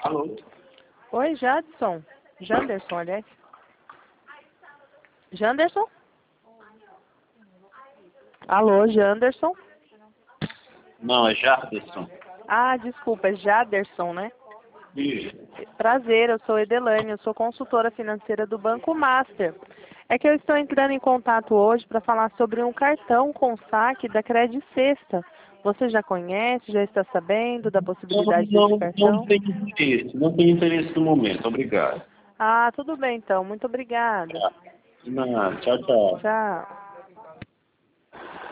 Alô? Oi, Jadson. Janderson, aliás. Janderson? Alô, Janderson? Não, é Jarderson. Ah, desculpa, é Jaderson, né? Isso. Prazer, eu sou Edelane, eu sou consultora financeira do Banco Master. É que eu estou entrando em contato hoje para falar sobre um cartão com saque da Credit Sexta. Você já conhece, já está sabendo da possibilidade desse Não cartão? tem interesse. Não tem interesse no momento. Obrigado. Ah, tudo bem então. Muito obrigada. Tá. De nada. Tchau, tchau. Tchau.